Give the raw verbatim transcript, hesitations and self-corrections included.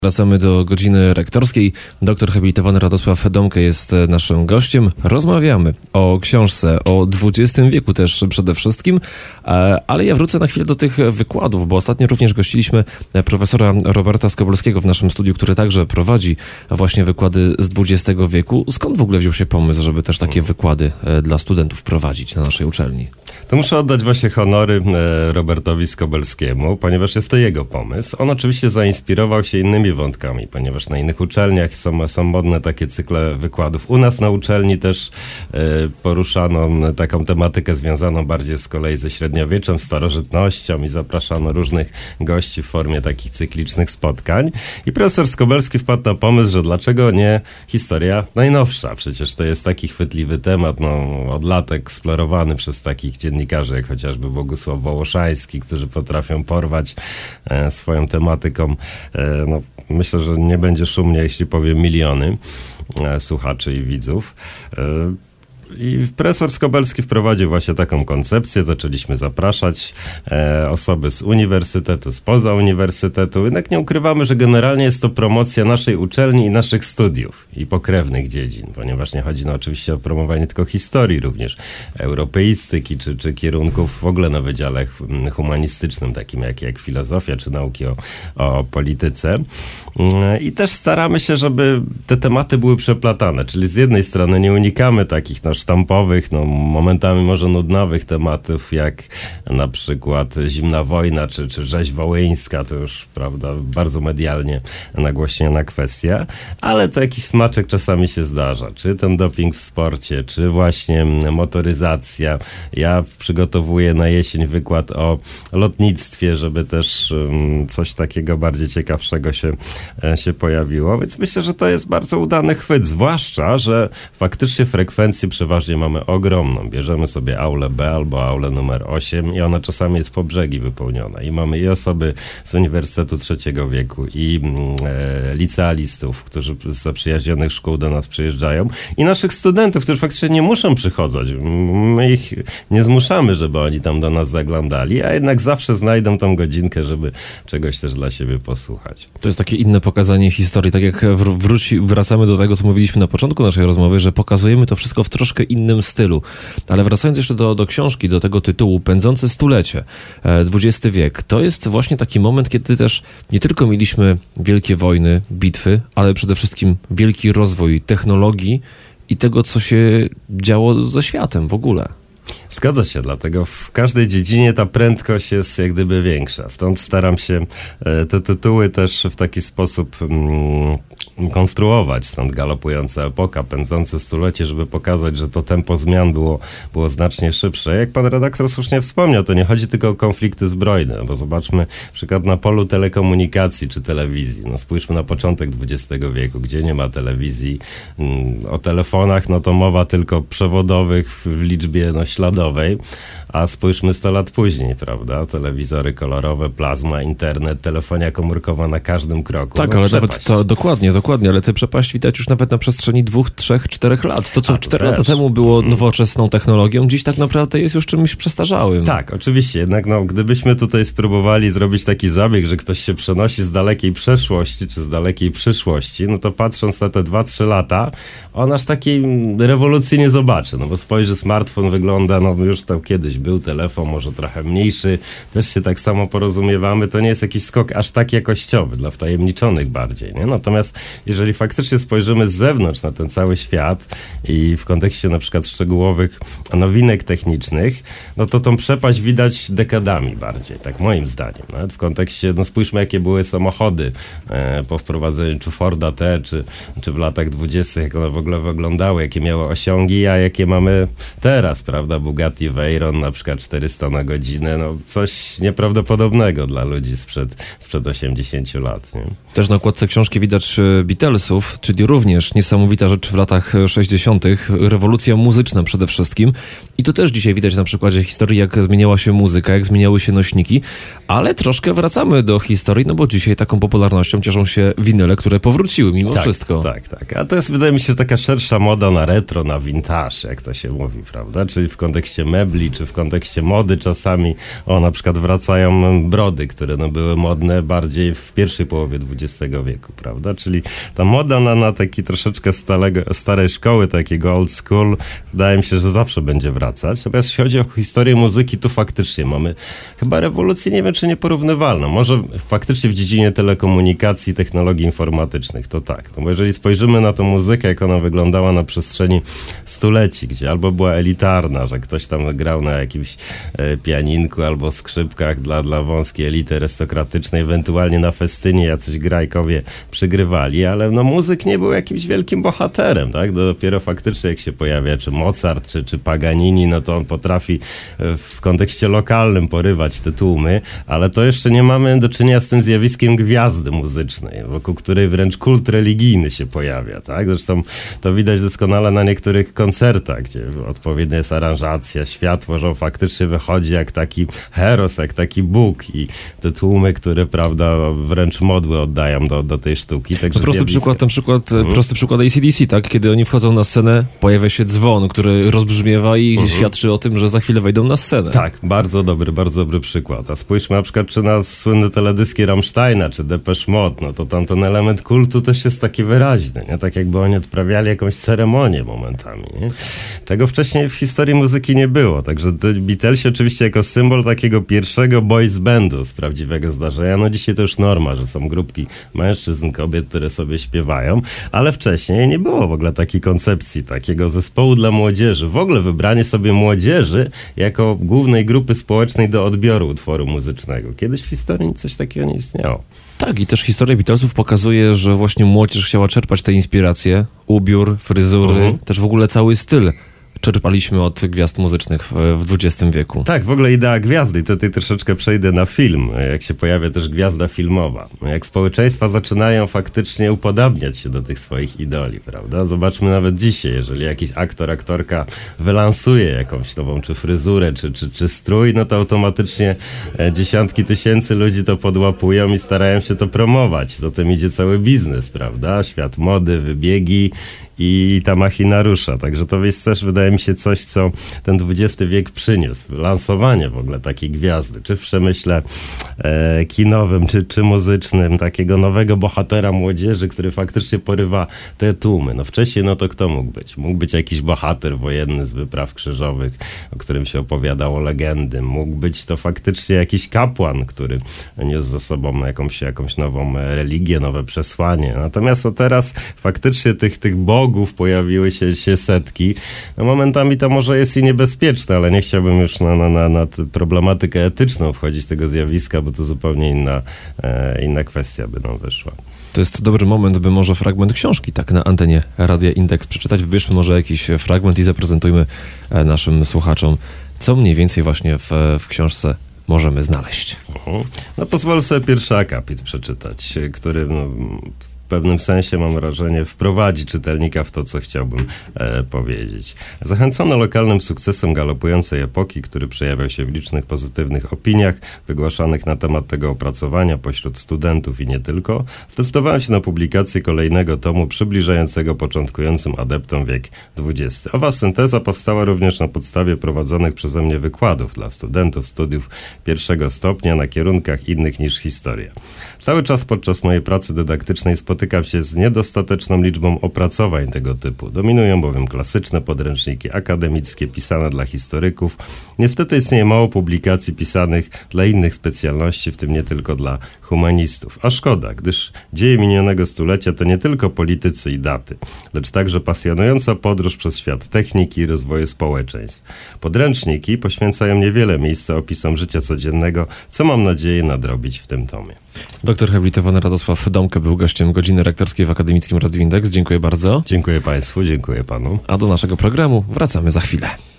Wracamy do godziny rektorskiej. Doktor habilitowany Radosław Domke jest naszym gościem. Rozmawiamy o książce, o dwudziestym wieku też przede wszystkim, ale ja wrócę na chwilę do tych wykładów, bo ostatnio również gościliśmy profesora Roberta Skobolskiego w naszym studiu, który także prowadzi właśnie wykłady z dwudziestego wieku. Skąd w ogóle wziął się pomysł, żeby też takie wykłady dla studentów prowadzić na naszej uczelni? To muszę oddać właśnie honory Robertowi Skobelskiemu, ponieważ jest to jego pomysł. On oczywiście zainspirował się innymi wątkami, ponieważ na innych uczelniach są, są modne takie cykle wykładów. U nas na uczelni też e, poruszano taką tematykę związaną bardziej z kolei ze średniowieczem, starożytnością i zapraszano różnych gości w formie takich cyklicznych spotkań. I profesor Skobelski wpadł na pomysł, że dlaczego nie historia najnowsza? Przecież to jest taki chwytliwy temat, no, od lat eksplorowany przez takich dziennikarzy, jak chociażby Bogusław Wołoszański, którzy potrafią porwać e, swoją tematyką. E, no, myślę, że nie będzie szumnie, jeśli powiem miliony e, słuchaczy i widzów. E, I profesor Skobelski wprowadził właśnie taką koncepcję. Zaczęliśmy zapraszać e, osoby z uniwersytetu, spoza uniwersytetu. Jednak nie ukrywamy, że generalnie jest to promocja naszej uczelni i naszych studiów i pokrewnych dziedzin, ponieważ nie chodzi no, oczywiście o promowanie tylko historii, również europeistyki, czy, czy kierunków w ogóle na wydziale humanistycznym, takim jak, jak filozofia, czy nauki o, o polityce. I też staramy się, żeby te tematy były przeplatane, czyli z jednej strony nie unikamy takich no, sztampowych, no momentami może nudnawych tematów, jak na przykład zimna wojna, czy, czy rzeź wołyńska, to już, prawda, bardzo medialnie nagłośniona kwestia, ale to jakiś smaczek czasami się zdarza, czy ten doping w sporcie, czy właśnie motoryzacja. Ja przygotowuję na jesień wykład o lotnictwie, żeby też um, coś takiego bardziej ciekawszego się, się pojawiło, więc myślę, że to jest bardzo udany chwyt, zwłaszcza, że faktycznie frekwencje przeważnie mamy ogromną. Bierzemy sobie aulę B albo aulę numer osiem i ona czasami jest po brzegi wypełniona. I mamy i osoby z Uniwersytetu Trzeciego Wieku, i e, licealistów, którzy z zaprzyjaźnionych szkół do nas przyjeżdżają, i naszych studentów, którzy faktycznie nie muszą przychodzić. My ich nie zmuszamy, żeby oni tam do nas zaglądali, a jednak zawsze znajdą tą godzinkę, żeby czegoś też dla siebie posłuchać. To jest takie inne pokazanie historii. Tak jak wróci, wracamy do tego, co mówiliśmy na początku naszej rozmowy, że pokazujemy to wszystko w troszkę innym stylu. Ale wracając jeszcze do, do książki, do tego tytułu, Pędzące stulecie, dwudziesty wiek, to jest właśnie taki moment, kiedy też nie tylko mieliśmy wielkie wojny, bitwy, ale przede wszystkim wielki rozwój technologii i tego, co się działo ze światem w ogóle. Zgadza się, dlatego w każdej dziedzinie ta prędkość jest jak gdyby większa. Stąd staram się te tytuły też w taki sposób mm, konstruować. Stąd Galopująca epoka, Pędzące stulecie, żeby pokazać, że to tempo zmian było, było znacznie szybsze. Jak pan redaktor słusznie wspomniał, to nie chodzi tylko o konflikty zbrojne, bo zobaczmy na przykład na polu telekomunikacji czy telewizji. No spójrzmy na początek dwudziestego wieku, gdzie nie ma telewizji. O telefonach, no to mowa tylko przewodowych w liczbie no, śladowej, a spójrzmy sto lat później, prawda? Telewizory kolorowe, plazma, internet, telefonia komórkowa na każdym kroku. Tak, no, ale przepaść. Nawet to, dokładnie, dokładnie, ale tę przepaść widać już nawet na przestrzeni dwóch, trzech, czterech lat. To, co cztery lata temu było nowoczesną technologią, dziś tak naprawdę jest już czymś przestarzałym. Tak, oczywiście, jednak no, gdybyśmy tutaj spróbowali zrobić taki zabieg, że ktoś się przenosi z dalekiej przeszłości, czy z dalekiej przyszłości, no to patrząc na te dwa, trzy lata, on aż takiej rewolucji nie zobaczy, no bo spojrzy, smartfon wygląda, no już tam kiedyś był telefon, może trochę mniejszy, też się tak samo porozumiewamy, to nie jest jakiś skok aż tak jakościowy, dla wtajemniczonych bardziej, nie? Natomiast jeżeli faktycznie spojrzymy z zewnątrz na ten cały świat i w kontekście na przykład szczegółowych nowinek technicznych, no to tą przepaść widać dekadami bardziej, tak moim zdaniem. Nawet w kontekście, no spójrzmy, jakie były samochody e, po wprowadzeniu czy Forda T, czy, czy w latach dwudziestych, jak one w ogóle wyglądały, jakie miały osiągi, a jakie mamy teraz, prawda? Bugatti Veyron na przykład czterysta na godzinę, no coś nieprawdopodobnego dla ludzi sprzed, sprzed osiemdziesięciu lat. Nie? Też na okładce książki widać Beatlesów, czyli również niesamowita rzecz w latach sześćdziesiątych, rewolucja muzyczna przede wszystkim. I to też dzisiaj widać na przykładzie historii, jak zmieniała się muzyka, jak zmieniały się nośniki, ale troszkę wracamy do historii, no bo dzisiaj taką popularnością cieszą się winyle, które powróciły mimo tak, wszystko. Tak, tak. A to jest, wydaje mi się, taka szersza moda na retro, na vintage, jak to się mówi, prawda? Czyli w kontekście kontekście mebli, czy w kontekście mody czasami. O, na przykład wracają brody, które no, były modne bardziej w pierwszej połowie dwudziestego wieku, prawda? Czyli ta moda na, na taki troszeczkę starego, starej szkoły, takiego old school, wydaje mi się, że zawsze będzie wracać. Natomiast jeśli chodzi o historię muzyki, to faktycznie mamy chyba rewolucję, nie wiem, czy nieporównywalną. Może faktycznie w dziedzinie telekomunikacji, technologii informatycznych, to tak. No bo jeżeli spojrzymy na tą muzykę, jak ona wyglądała na przestrzeni stuleci, gdzie albo była elitarna, że ktoś tam grał na jakimś e, pianinku albo skrzypkach dla, dla wąskiej elity arystokratycznej, ewentualnie na festynie jacyś grajkowie przygrywali, ale no muzyk nie był jakimś wielkim bohaterem, tak? Dopiero faktycznie jak się pojawia czy Mozart, czy, czy Paganini, no to on potrafi w kontekście lokalnym porywać te tłumy, ale to jeszcze nie mamy do czynienia z tym zjawiskiem gwiazdy muzycznej, wokół której wręcz kult religijny się pojawia, tak? Zresztą to widać doskonale na niektórych koncertach, gdzie odpowiednia jest aranżacja, światło, że on faktycznie wychodzi jak taki heros, jak taki Bóg i te tłumy, które, prawda, wręcz modły oddają do, do tej sztuki. Także to prosty przykład, ten przykład, hmm. prosty przykład A C D C, tak? Kiedy oni wchodzą na scenę, pojawia się dzwon, który rozbrzmiewa i hmm. świadczy o tym, że za chwilę wejdą na scenę. Tak, bardzo dobry, bardzo dobry przykład. A spójrzmy na przykład czy na słynne teledyski Rammsteina, czy Depeche Mode, no to tam ten element kultu też jest taki wyraźny, nie? Tak jakby oni odprawiali jakąś ceremonię momentami, nie? Tego wcześniej w historii muzyki nie było, także Beatlesi oczywiście jako symbol takiego pierwszego boys bandu z prawdziwego zdarzenia, no dzisiaj to już norma, że są grupki mężczyzn, kobiet, które sobie śpiewają, ale wcześniej nie było w ogóle takiej koncepcji, takiego zespołu dla młodzieży, w ogóle wybranie sobie młodzieży jako głównej grupy społecznej do odbioru utworu muzycznego. Kiedyś w historii coś takiego nie istniało. Tak, i też historia Beatlesów pokazuje, że właśnie młodzież chciała czerpać te inspiracje, ubiór, fryzury, uh-huh. też w ogóle cały styl czerpaliśmy od gwiazd muzycznych w, w dwudziestym wieku. Tak, w ogóle idea gwiazdy, i tutaj troszeczkę przejdę na film, jak się pojawia też gwiazda filmowa. Jak społeczeństwa zaczynają faktycznie upodabniać się do tych swoich idoli, prawda? Zobaczmy nawet dzisiaj, jeżeli jakiś aktor, aktorka wylansuje jakąś nową czy fryzurę, czy, czy, czy strój, no to automatycznie dziesiątki tysięcy ludzi to podłapują i starają się to promować. Zatem idzie cały biznes, prawda? Świat mody, wybiegi i ta machina rusza. Także to jest też, wydaje mi się, coś, co ten dwudziesty wiek przyniósł. Lansowanie w ogóle takiej gwiazdy, czy w przemyśle e, kinowym, czy, czy muzycznym, takiego nowego bohatera młodzieży, który faktycznie porywa te tłumy. No wcześniej, no to kto mógł być? Mógł być jakiś bohater wojenny z wypraw krzyżowych, o którym się opowiadało legendy. Mógł być to faktycznie jakiś kapłan, który niósł ze sobą jakąś, jakąś nową religię, nowe przesłanie. Natomiast o teraz faktycznie tych, tych bogów pojawiły się, się setki. No momentami to może jest i niebezpieczne, ale nie chciałbym już na, na, na, na problematykę etyczną wchodzić tego zjawiska, bo to zupełnie inna, e, inna kwestia by nam wyszła. To jest dobry moment, by może fragment książki tak na antenie Radia Indeks przeczytać. Wybierzmy może jakiś fragment i zaprezentujmy naszym słuchaczom, co mniej więcej właśnie w, w książce możemy znaleźć. Uh-huh. No pozwolę sobie pierwszy akapit przeczytać, który no, w pewnym sensie, mam wrażenie, wprowadzi czytelnika w to, co chciałbym e, powiedzieć. Zachęcony lokalnym sukcesem galopującej epoki, który przejawiał się w licznych pozytywnych opiniach wygłaszanych na temat tego opracowania pośród studentów i nie tylko, zdecydowałem się na publikację kolejnego tomu przybliżającego początkującym adeptom wiek dwudziesty. Owa synteza powstała również na podstawie prowadzonych przeze mnie wykładów dla studentów studiów pierwszego stopnia na kierunkach innych niż historia. Cały czas podczas mojej pracy dydaktycznej spotykam się z niedostateczną liczbą opracowań tego typu. Dominują bowiem klasyczne podręczniki akademickie pisane dla historyków. Niestety istnieje mało publikacji pisanych dla innych specjalności, w tym nie tylko dla humanistów. A szkoda, gdyż dzieje minionego stulecia to nie tylko politycy i daty, lecz także pasjonująca podróż przez świat techniki i rozwoju społeczeństw. Podręczniki poświęcają niewiele miejsca opisom życia codziennego, co mam nadzieję nadrobić w tym tomie. Doktor habilitowany Radosław Domke był gościem Godziny Rektorskiej w Akademickim Radiu Indeks. Dziękuję bardzo. Dziękuję Państwu, dziękuję Panu. A do naszego programu wracamy za chwilę.